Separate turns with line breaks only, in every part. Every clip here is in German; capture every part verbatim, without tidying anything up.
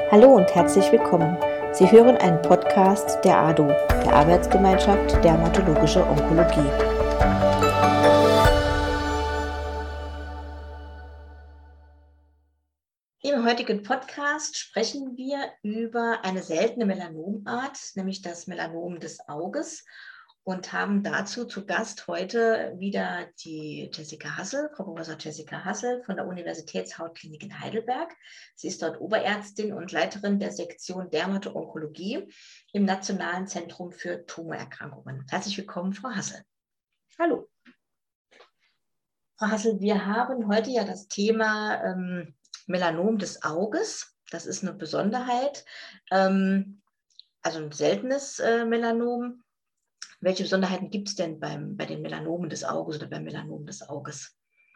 Hallo und herzlich willkommen. Sie hören einen Podcast der A D O, der Arbeitsgemeinschaft Dermatologische Onkologie. Im heutigen Podcast sprechen wir über eine seltene Melanomart, nämlich das Melanom des Auges, und haben dazu zu Gast heute wieder die Jessica Hassel, Frau Professor Jessica Hassel von der Universitätshautklinik in Heidelberg. Sie ist dort Oberärztin und Leiterin der Sektion Dermato-Onkologie im Nationalen Zentrum für Tumorerkrankungen. Herzlich willkommen, Frau Hassel.
Hallo.
Frau Hassel, wir haben heute ja das Thema ähm, Melanom des Auges. Das ist eine Besonderheit, ähm, also ein seltenes äh, Melanom. Welche Besonderheiten gibt es denn beim, bei den Melanomen des Auges oder beim Melanom des Auges?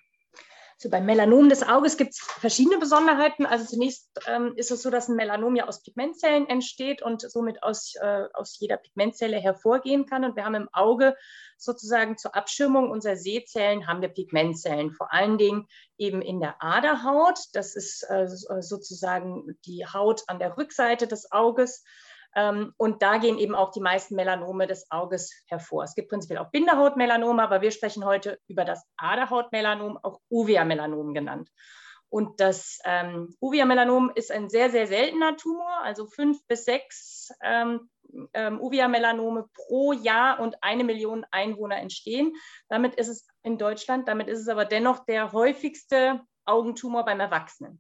Also beim Melanom des Auges gibt es verschiedene Besonderheiten. Also zunächst ähm, ist es so, dass ein Melanom ja aus Pigmentzellen entsteht und somit aus, äh, aus jeder Pigmentzelle hervorgehen kann. Und wir haben im Auge sozusagen zur Abschirmung unserer Sehzellen haben wir Pigmentzellen, vor allen Dingen eben in der Aderhaut. Das ist äh, sozusagen die Haut an der Rückseite des Auges. Und da gehen eben auch die meisten Melanome des Auges hervor. Es gibt prinzipiell auch Bindehautmelanome, aber wir sprechen heute über das Aderhautmelanom, auch Uvea-Melanom genannt. Und das ähm, Uvea-Melanom ist ein sehr, sehr seltener Tumor, also fünf bis sechs ähm, ähm, Uvea-Melanome pro Jahr und eine Million Einwohner entstehen. Damit ist es in Deutschland, damit ist es aber dennoch der häufigste Augentumor beim Erwachsenen.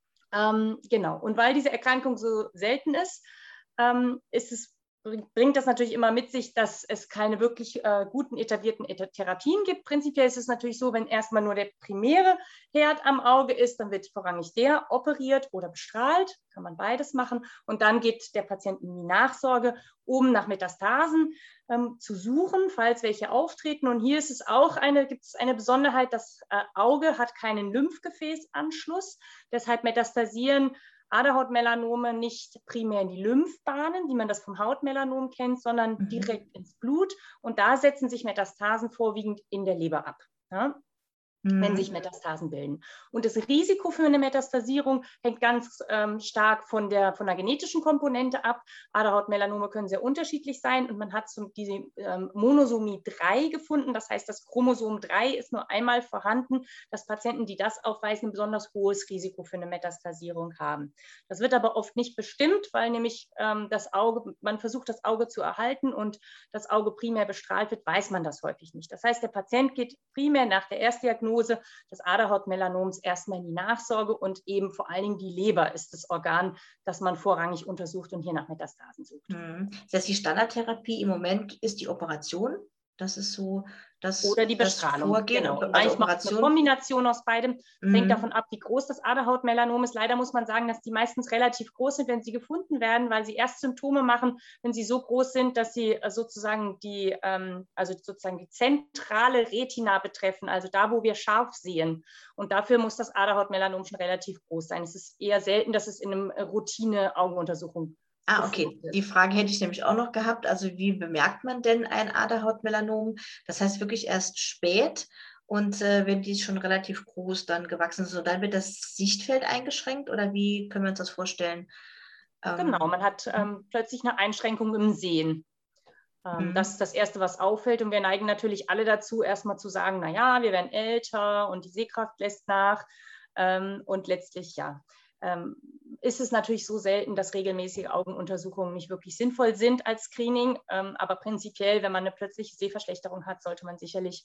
Ähm, genau, und weil diese Erkrankung so selten ist, Ähm, ist es, bringt das natürlich immer mit sich, dass es keine wirklich äh, guten etablierten Therapien gibt. Prinzipiell ist es natürlich so, wenn erstmal nur der primäre Herd am Auge ist, dann wird vorrangig der operiert oder bestrahlt, kann man beides machen. Und dann geht der Patient in die Nachsorge, um nach Metastasen ähm, zu suchen, falls welche auftreten. Und hier ist es auch eine, gibt es eine Besonderheit, das äh, Auge hat keinen Lymphgefäßanschluss, deshalb metastasieren Aderhautmelanome nicht primär in die Lymphbahnen, wie man das vom Hautmelanom kennt, sondern mhm. direkt ins Blut. Und da setzen sich Metastasen vorwiegend in der Leber ab, ja, mhm. wenn sich Metastasen bilden. Und das Risiko für eine Metastasierung hängt ganz ähm, stark von der, von der genetischen Komponente ab. Aderhautmelanome können sehr unterschiedlich sein und man hat so diese ähm, Monosomie drei gefunden. Das heißt, das Chromosom drei ist nur einmal vorhanden, dass Patienten, die das aufweisen, ein besonders hohes Risiko für eine Metastasierung haben. Das wird aber oft nicht bestimmt, weil nämlich ähm, das Auge, man versucht, das Auge zu erhalten und das Auge primär bestrahlt wird, weiß man das häufig nicht. Das heißt, der Patient geht primär nach der Erstdiagnose des Aderhautmelanoms erstmal in die Nachsorge und eben vor allen Dingen die Leber ist das Organ, das man vorrangig untersucht und hier nach Metastasen sucht.
Mhm. Das heißt, die Standardtherapie im Moment ist die Operation. Das ist so das,
oder die Bestrahlung,
das Vorgehen.
Genau. Und
Also
manchmal
Operation.
eine Kombination aus beidem. Das
mhm.
hängt davon ab, wie groß das Aderhautmelanom ist. Leider muss man sagen, dass die meistens relativ groß sind, wenn sie gefunden werden, weil sie erst Symptome machen, wenn sie so groß sind, dass sie sozusagen die, ähm, also sozusagen die zentrale Retina betreffen, also da, wo wir scharf sehen. Und dafür muss das Aderhautmelanom schon relativ groß sein. Es ist eher selten, dass es in einer Routine-Augenuntersuchung
Ah, okay. Die Frage hätte ich nämlich auch noch gehabt. Also wie bemerkt man denn ein Aderhautmelanom? Das heißt wirklich erst spät und äh, wenn die schon relativ groß dann gewachsen sind, dann wird das Sichtfeld eingeschränkt oder wie können wir uns das vorstellen?
Genau, man hat ähm, plötzlich eine Einschränkung im Sehen. Ähm, mhm. Das ist das Erste, was auffällt und wir neigen natürlich alle dazu, erstmal zu sagen, naja, wir werden älter und die Sehkraft lässt nach ähm, und letztlich, ja, ähm, ist es natürlich so selten, dass regelmäßige Augenuntersuchungen nicht wirklich sinnvoll sind als Screening. Ähm, aber prinzipiell, wenn man eine plötzliche Sehverschlechterung hat, sollte man sicherlich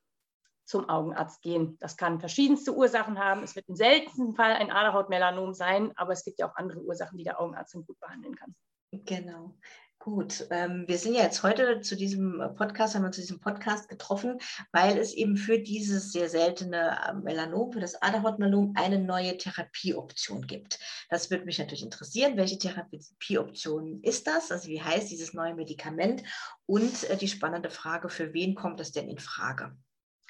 zum Augenarzt gehen. Das kann verschiedenste Ursachen haben. Es wird im seltensten Fall ein Aderhautmelanom sein, aber es gibt ja auch andere Ursachen, die der Augenarzt dann gut behandeln kann.
Genau. Gut, ähm, wir sind ja jetzt heute zu diesem Podcast, haben wir uns zu diesem Podcast getroffen, weil es eben für dieses sehr seltene Melanom, für das Aderhautmelanom, eine neue Therapieoption gibt. Das würde mich natürlich interessieren. Welche Therapieoption ist das? Also wie heißt dieses neue Medikament? Und äh, die spannende Frage, für wen kommt das denn in Frage?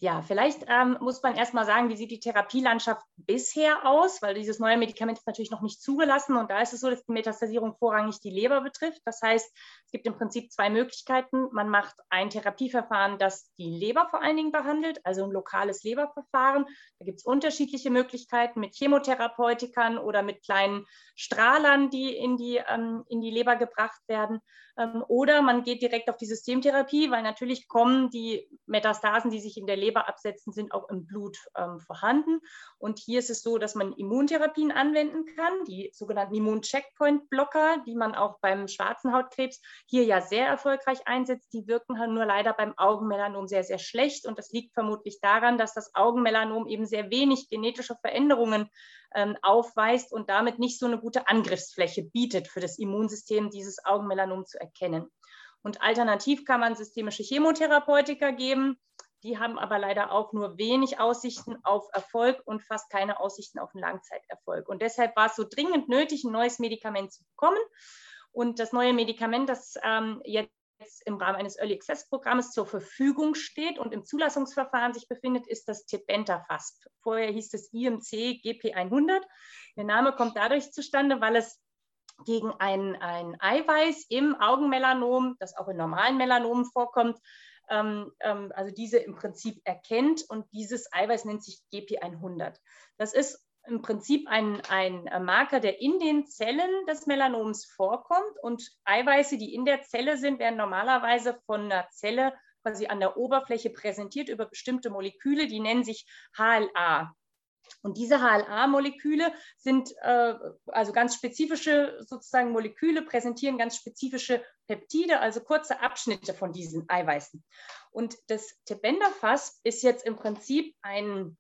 Ja, vielleicht ähm, muss man erstmal sagen, wie sieht die Therapielandschaft bisher aus, weil dieses neue Medikament ist natürlich noch nicht zugelassen und da ist es so, dass die Metastasierung vorrangig die Leber betrifft. Das heißt, es gibt im Prinzip zwei Möglichkeiten. Man macht ein Therapieverfahren, das die Leber vor allen Dingen behandelt, also ein lokales Leberverfahren. Da gibt es unterschiedliche Möglichkeiten mit Chemotherapeutikern oder mit kleinen Strahlern, die in die, ähm, in die Leber gebracht werden. Ähm, oder man geht direkt auf die Systemtherapie, weil natürlich kommen die Metastasen, die sich in der Leber absetzen, sind auch im Blut ähm, vorhanden. Und hier ist es so, dass man Immuntherapien anwenden kann, die sogenannten Immun-Checkpoint-Blocker, die man auch beim schwarzen Hautkrebs hier ja sehr erfolgreich einsetzt. Die wirken halt nur leider beim Augenmelanom sehr, sehr schlecht. Und das liegt vermutlich daran, dass das Augenmelanom eben sehr wenig genetische Veränderungen ähm, aufweist und damit nicht so eine gute Angriffsfläche bietet für das Immunsystem, dieses Augenmelanom zu erkennen. Und alternativ kann man systemische Chemotherapeutika geben. Die haben aber leider auch nur wenig Aussichten auf Erfolg und fast keine Aussichten auf einen Langzeiterfolg. Und deshalb war es so dringend nötig, ein neues Medikament zu bekommen. Und das neue Medikament, das ähm, jetzt im Rahmen eines Early Access Programms zur Verfügung steht und im Zulassungsverfahren sich befindet, ist das Tebentafusp. Vorher hieß es I M C G P hundert. Der Name kommt dadurch zustande, weil es gegen ein, ein Eiweiß im Augenmelanom, das auch in normalen Melanomen vorkommt, ähm, ähm, also diese im Prinzip erkennt und dieses Eiweiß nennt sich G P hundert. Das ist im Prinzip ein, ein Marker, der in den Zellen des Melanoms vorkommt und Eiweiße, die in der Zelle sind, werden normalerweise von einer Zelle quasi an der Oberfläche präsentiert über bestimmte Moleküle, die nennen sich H L A. Und diese H L A-Moleküle sind äh, also ganz spezifische sozusagen Moleküle, präsentieren ganz spezifische Peptide, also kurze Abschnitte von diesen Eiweißen. Und das Tebentafusp ist jetzt im Prinzip ein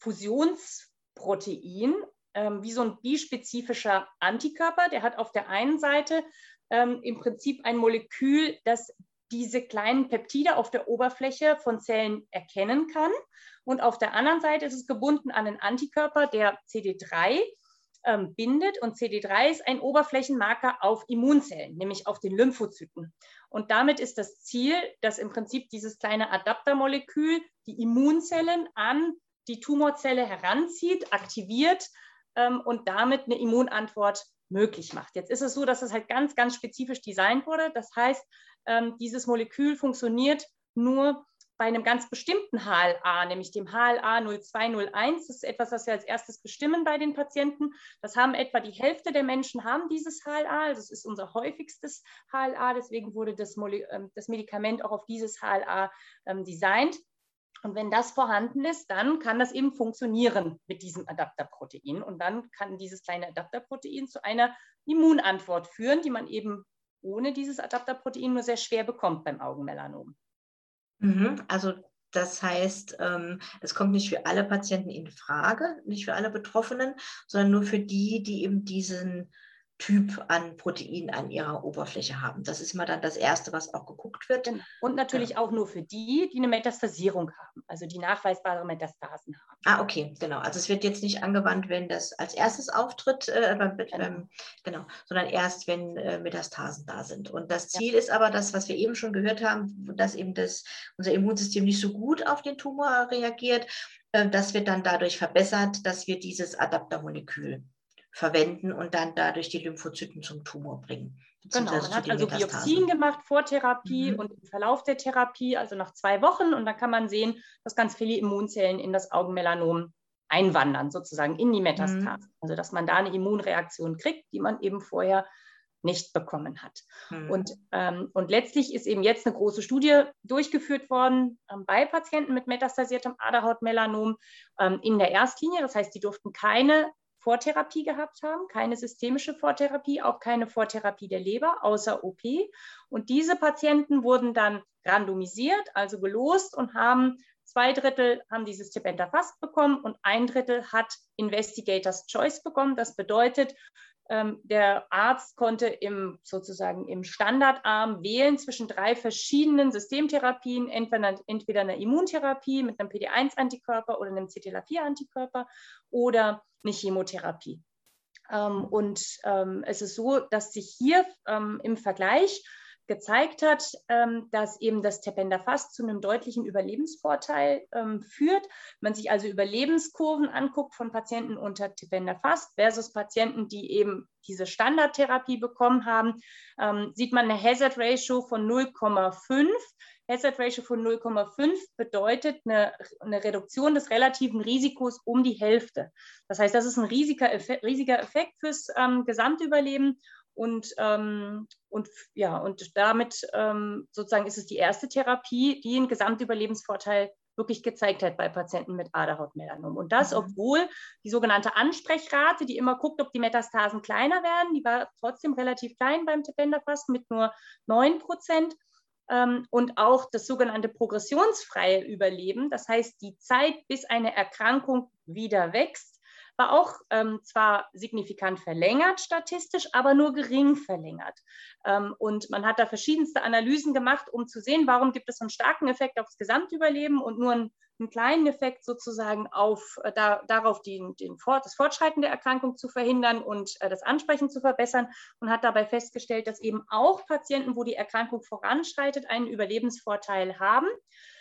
Fusionsprotein, ähm, wie so ein bispezifischer Antikörper. Der hat auf der einen Seite ähm, im Prinzip ein Molekül, das diese kleinen Peptide auf der Oberfläche von Zellen erkennen kann. Und auf der anderen Seite ist es gebunden an einen Antikörper, der C D drei ähm, bindet. Und C D drei ist ein Oberflächenmarker auf Immunzellen, nämlich auf den Lymphozyten. Und damit ist das Ziel, dass im Prinzip dieses kleine Adaptermolekül die Immunzellen an die Tumorzelle heranzieht, aktiviert ähm, und damit eine Immunantwort möglich macht. Jetzt ist es so, dass es halt ganz, ganz spezifisch designt wurde. Das heißt, ähm, dieses Molekül funktioniert nur bei einem ganz bestimmten H L A, nämlich dem H L A null zwei null eins. Das ist etwas, was wir als erstes bestimmen bei den Patienten. Das haben etwa die Hälfte der Menschen haben dieses H L A. Also es ist unser häufigstes H L A. Deswegen wurde das, das Medikament auch auf dieses H L A ähm, designt. Und wenn das vorhanden ist, dann kann das eben funktionieren mit diesem Adapterprotein. Und dann kann dieses kleine Adapterprotein zu einer Immunantwort führen, die man eben ohne dieses Adapterprotein nur sehr schwer bekommt beim Augenmelanom.
Mhm, also das heißt, ähm, es kommt nicht für alle Patienten in Frage, nicht für alle Betroffenen, sondern nur für die, die eben diesen Typ an Protein an ihrer Oberfläche haben. Das ist immer dann das Erste, was auch geguckt wird.
Und natürlich ja. auch nur für die, die eine Metastasierung haben, also die nachweisbare Metastasen haben.
Ah, okay, genau. Also es wird jetzt nicht angewandt, wenn das als erstes auftritt, äh, beim, genau. Ähm, genau, sondern erst, wenn äh, Metastasen da sind. Und das Ziel ja. ist aber das, was wir eben schon gehört haben, dass eben das, unser Immunsystem nicht so gut auf den Tumor reagiert. Äh, das wird dann dadurch verbessert, dass wir dieses Adaptermolekül verwenden und dann dadurch die Lymphozyten zum Tumor bringen.
Genau, man hat also Biopsien gemacht vor Therapie mhm. und im Verlauf der Therapie, also nach zwei Wochen. Und dann kann man sehen, dass ganz viele Immunzellen in das Augenmelanom einwandern, sozusagen in die Metastasen. Mhm. Also dass man da eine Immunreaktion kriegt, die man eben vorher nicht bekommen hat. Mhm. Und, ähm, und letztlich ist eben jetzt eine große Studie durchgeführt worden ähm, bei Patienten mit metastasiertem Aderhautmelanom ähm, in der Erstlinie. Das heißt, die durften keine Vortherapie gehabt haben, keine systemische Vortherapie, auch keine Vortherapie der Leber, außer O P. Und diese Patienten wurden dann randomisiert, also gelost und haben zwei Drittel haben dieses Tebentafusp bekommen und ein Drittel hat Investigators Choice bekommen. Das bedeutet, ähm, der Arzt konnte im, sozusagen im Standardarm wählen zwischen drei verschiedenen Systemtherapien, entweder, entweder einer Immuntherapie mit einem P D eins Antikörper oder einem C T L A vier Antikörper oder eine Chemotherapie. Ähm, und ähm, es ist so, dass sich hier ähm, im Vergleich gezeigt hat, ähm, dass eben das Tependafast zu einem deutlichen Überlebensvorteil ähm, führt. Wenn man sich also Überlebenskurven anguckt von Patienten unter Tependafast versus Patienten, die eben diese Standardtherapie bekommen haben, ähm, sieht man eine Hazard Ratio von null Komma fünf. Hazard Ratio von null Komma fünf bedeutet eine, eine Reduktion des relativen Risikos um die Hälfte. Das heißt, das ist ein riesiger Effekt, riesiger Effekt fürs ähm, Gesamtüberleben. Und, ähm, und, ja, und damit ähm, sozusagen ist es die erste Therapie, die einen Gesamtüberlebensvorteil wirklich gezeigt hat bei Patienten mit Aderhautmelanom. Und das, mhm. obwohl die sogenannte Ansprechrate, die immer guckt, ob die Metastasen kleiner werden, die war trotzdem relativ klein beim Tependafast mit nur neun Prozent. Ähm, und auch das sogenannte progressionsfreie Überleben, das heißt die Zeit, bis eine Erkrankung wieder wächst, war auch ähm, zwar signifikant verlängert statistisch, aber nur gering verlängert. Ähm, und man hat da verschiedenste Analysen gemacht, um zu sehen, warum gibt es einen starken Effekt aufs Gesamtüberleben und nur einen, einen kleinen Effekt sozusagen auf, äh, da, darauf, die, den Fort, das Fortschreiten der Erkrankung zu verhindern und äh, das Ansprechen zu verbessern, und hat dabei festgestellt, dass eben auch Patienten, wo die Erkrankung voranschreitet, einen Überlebensvorteil haben.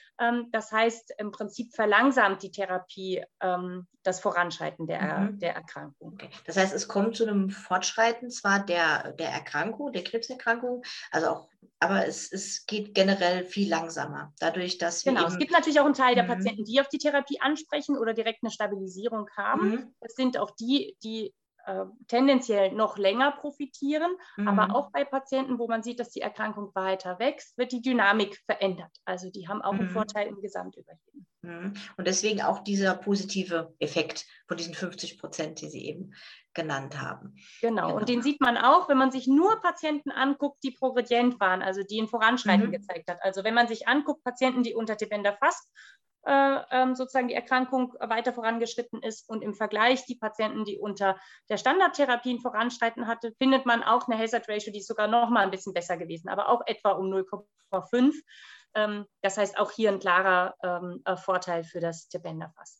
Das heißt, im Prinzip verlangsamt die Therapie ähm, das Voranschreiten der, mhm. der Erkrankung.
Okay. Das heißt, es kommt zu einem Fortschreiten zwar der, der Erkrankung, der Krebserkrankung, also auch, aber es, es geht generell viel langsamer, dadurch, dass wir
Genau,
eben...
es gibt natürlich auch einen Teil der mhm. Patienten, die auf die Therapie ansprechen oder direkt eine Stabilisierung haben. Mhm. Das sind auch die, die äh, tendenziell noch länger profitieren, mhm. aber auch bei Patienten, wo man sieht, dass die Erkrankung weiter wächst, wird die Dynamik verändert. Also die haben auch mhm. einen Vorteil im Gesamtüberleben.
Mhm. Und deswegen auch dieser positive Effekt von diesen fünfzig Prozent, die Sie eben genannt haben.
Genau. genau, und den sieht man auch, wenn man sich nur Patienten anguckt, die progredient waren, also die ein Voranschreiten mhm. gezeigt hat. Also wenn man sich anguckt, Patienten, die unter Tependafast äh, ähm, sozusagen die Erkrankung weiter vorangeschritten ist, und im Vergleich die Patienten, die unter der Standardtherapie ein Voranschreiten hatte, findet man auch eine Hazard Ratio, die ist sogar noch mal ein bisschen besser gewesen, aber auch etwa um null Komma fünf. Ähm, das heißt, auch hier ein klarer ähm, Vorteil für das Tependafast.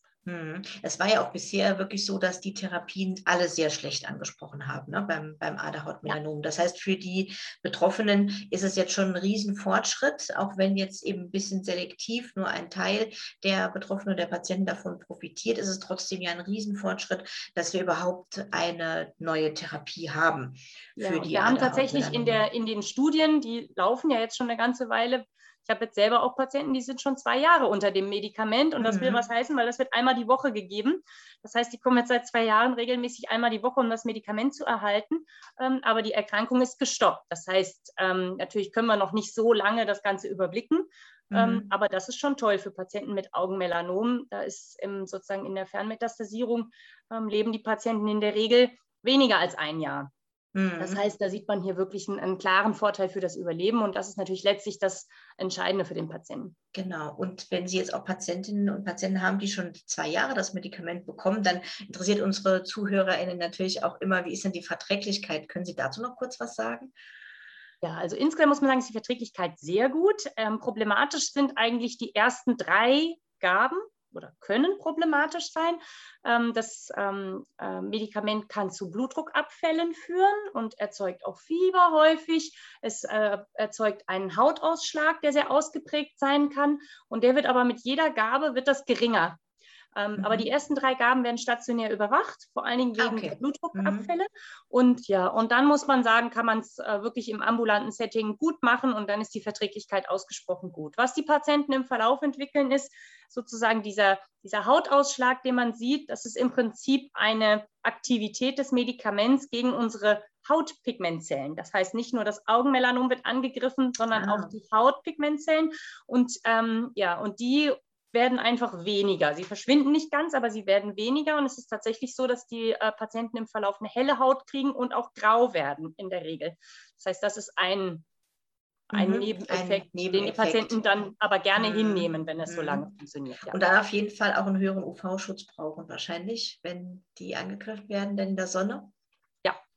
Es war ja auch bisher wirklich so, dass die Therapien alle sehr schlecht angesprochen haben, ne, beim, beim Aderhautmelanom. Ja. Das heißt, für die Betroffenen ist es jetzt schon ein Riesenfortschritt, auch wenn jetzt eben ein bisschen selektiv nur ein Teil der Betroffenen und der Patienten davon profitiert, ist es trotzdem ja ein Riesenfortschritt, dass wir überhaupt eine neue Therapie haben.
Für ja, die wir haben tatsächlich in, der, in den Studien, die laufen ja jetzt schon eine ganze Weile. Ich habe jetzt selber auch Patienten, die sind schon zwei Jahre unter dem Medikament, und das mhm. will was heißen, weil das wird einmal die Woche gegeben. Das heißt, die kommen jetzt seit zwei Jahren regelmäßig einmal die Woche, um das Medikament zu erhalten, ähm, aber die Erkrankung ist gestoppt. Das heißt, ähm, natürlich können wir noch nicht so lange das Ganze überblicken, mhm. ähm, aber das ist schon toll für Patienten mit Augenmelanom. Da ist im, sozusagen in der Fernmetastasierung ähm, leben die Patienten in der Regel weniger als ein Jahr. Das heißt, da sieht man hier wirklich einen, einen klaren Vorteil für das Überleben, und das ist natürlich letztlich das Entscheidende für den Patienten.
Genau. Und wenn Sie jetzt auch Patientinnen und Patienten haben, die schon zwei Jahre das Medikament bekommen, dann interessiert unsere ZuhörerInnen natürlich auch immer, wie ist denn die Verträglichkeit? Können Sie dazu noch kurz was sagen?
Ja, also insgesamt muss man sagen, ist die Verträglichkeit sehr gut. Ähm, problematisch sind eigentlich die ersten drei Gaben oder können problematisch sein. Ähm, das ähm, äh, Medikament kann zu Blutdruckabfällen führen und erzeugt auch Fieber häufig. Es äh, erzeugt einen Hautausschlag, der sehr ausgeprägt sein kann, und der wird aber mit jeder Gabe wird das geringer. Ähm, mhm. Aber die ersten drei Gaben werden stationär überwacht, vor allen Dingen wegen okay. der Blutdruckabfälle. Mhm. Und ja, und dann muss man sagen, kann man es äh, wirklich im ambulanten Setting gut machen, und dann ist die Verträglichkeit ausgesprochen gut. Was die Patienten im Verlauf entwickeln, ist sozusagen dieser, dieser Hautausschlag, den man sieht. Das ist im Prinzip eine Aktivität des Medikaments gegen unsere Hautpigmentzellen. Das heißt, nicht nur das Augenmelanom wird angegriffen, sondern ah. auch die Hautpigmentzellen. Und ähm, ja, und die werden einfach weniger. Sie verschwinden nicht ganz, aber sie werden weniger, und es ist tatsächlich so, dass die äh, Patienten im Verlauf eine helle Haut kriegen und auch grau werden in der Regel. Das heißt, das ist ein, ein, mhm, Nebeneffekt, ein Nebeneffekt, den die Patienten dann aber gerne mhm. hinnehmen, wenn es mhm. so lange funktioniert. Ja.
Und dann auf jeden Fall auch einen höheren U V-Schutz brauchen wahrscheinlich, wenn die angegriffen werden, denn in der Sonne?
Ja.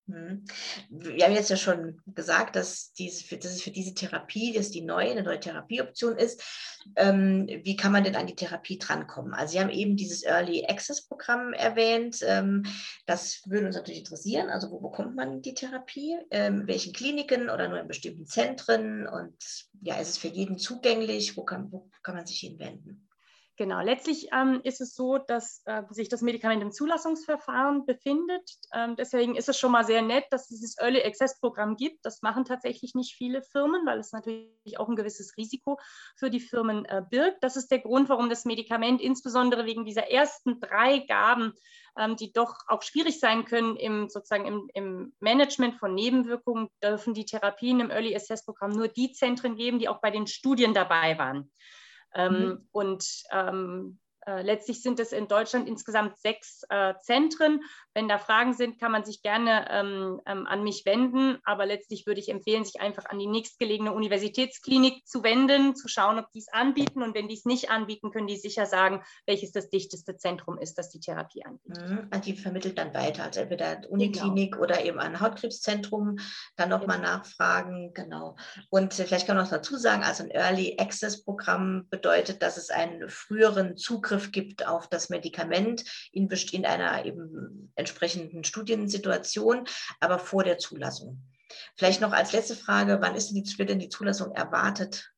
Wir haben jetzt ja schon gesagt, dass, diese, dass es für diese Therapie, dass die neue, eine neue Therapieoption ist. Ähm, wie kann man denn an die Therapie drankommen? Also Sie haben eben dieses Early Access Programm erwähnt. Ähm, das würde uns natürlich interessieren. Also wo bekommt man die Therapie? Ähm, in welchen Kliniken oder nur in bestimmten Zentren? Und ja, ist es für jeden zugänglich? Wo kann, wo kann man sich hinwenden?
Genau, letztlich ähm, ist es so, dass äh, sich das Medikament im Zulassungsverfahren befindet. Ähm, deswegen ist es schon mal sehr nett, dass es dieses Early Access Programm gibt. Das machen tatsächlich nicht viele Firmen, weil es natürlich auch ein gewisses Risiko für die Firmen äh, birgt. Das ist der Grund, warum das Medikament insbesondere wegen dieser ersten drei Gaben, ähm, die doch auch schwierig sein können im, sozusagen im, im Management von Nebenwirkungen, dürfen die Therapien im Early Access Programm nur die Zentren geben, die auch bei den Studien dabei waren. Ähm, mhm. Und ähm, äh, letztlich sind es in Deutschland insgesamt sechs äh, Zentren. Wenn da Fragen sind, kann man sich gerne ähm, ähm, an mich wenden. Aber letztlich würde ich empfehlen, sich einfach an die nächstgelegene Universitätsklinik zu wenden, zu schauen, ob die es anbieten. Und wenn die es nicht anbieten, können die sicher sagen, welches das dichteste Zentrum ist, das die Therapie anbietet.
Mhm. Also die vermittelt dann weiter, also entweder Uniklinik genau. oder eben ein Hautkrebszentrum, dann nochmal genau. nachfragen. Genau. Und vielleicht kann man noch dazu sagen, also ein Early Access Programm bedeutet, dass es einen früheren Zugriff gibt auf das Medikament in, in einer eben entsprechenden Studiensituation, aber vor der Zulassung. Vielleicht noch als letzte Frage, wann ist denn die, wird denn die Zulassung erwartet?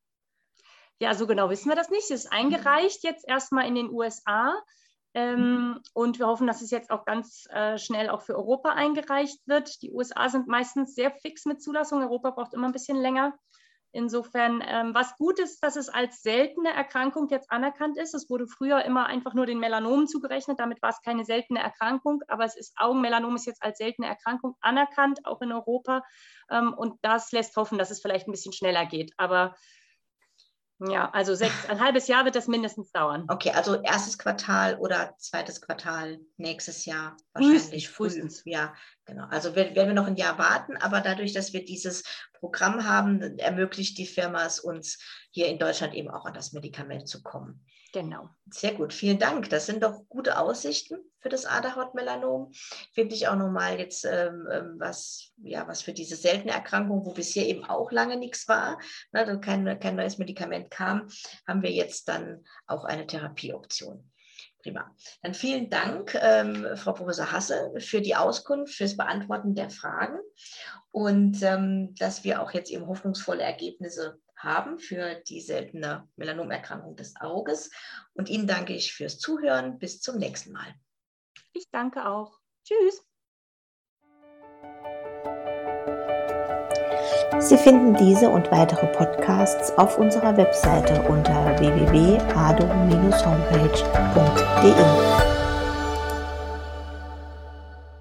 Ja, so genau wissen wir das nicht. Es ist eingereicht jetzt erstmal in den U S A. Ähm, und wir hoffen, dass es jetzt auch ganz äh, schnell auch für Europa eingereicht wird. Die U S A sind meistens sehr fix mit Zulassung. Europa braucht immer ein bisschen länger. Insofern, ähm, was gut ist, dass es als seltene Erkrankung jetzt anerkannt ist. Es wurde früher immer einfach nur den Melanomen zugerechnet. Damit war es keine seltene Erkrankung. Aber es ist Augenmelanom ist jetzt als seltene Erkrankung anerkannt, auch in Europa. Ähm, und das lässt hoffen, dass es vielleicht ein bisschen schneller geht. Aber ja, also sechs, ein halbes Jahr wird das mindestens dauern.
Okay, also erstes Quartal oder zweites Quartal nächstes Jahr wahrscheinlich früh.
Frühestens.
Ja, genau. Also werden wir noch ein Jahr warten, aber dadurch, dass wir dieses Programm haben, ermöglicht die Firma es uns, hier in Deutschland eben auch an das Medikament zu kommen.
Genau.
Sehr gut, vielen Dank. Das sind doch gute Aussichten für das Aderhautmelanom. Finde ich auch nochmal jetzt ähm, was, ja, was für diese seltene Erkrankung, wo bisher eben auch lange nichts war, ne, kein, kein neues Medikament kam, haben wir jetzt dann auch eine Therapieoption. Prima. Dann vielen Dank, ähm, Frau Professor Hasse, für die Auskunft, fürs Beantworten der Fragen und ähm, dass wir auch jetzt eben hoffnungsvolle Ergebnisse haben für die seltene Melanomerkrankung des Auges. Und Ihnen danke ich fürs Zuhören. Bis zum nächsten Mal.
Ich danke auch. Tschüss.
Sie finden diese und weitere Podcasts auf unserer Webseite unter w w w punkt ado Bindestrich homepage punkt de.